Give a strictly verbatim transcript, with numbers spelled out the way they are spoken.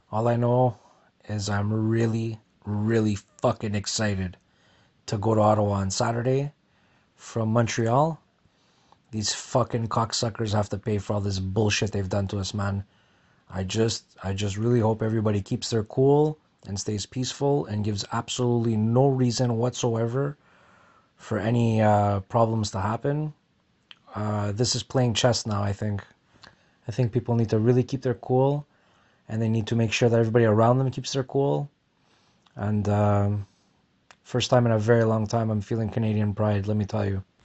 All I know is I'm really, really fucking excited to go to Ottawa on Saturday from Montreal. These fucking cocksuckers have to pay for all this bullshit they've done to us, man. I just, I just really hope everybody keeps their cool and stays peaceful and gives absolutely no reason whatsoever for any uh, problems to happen. Uh, this is playing chess now, I think. I think people need to really keep their cool and they need to make sure that everybody around them keeps their cool. And um, first time in a very long time, I'm feeling Canadian pride, let me tell you.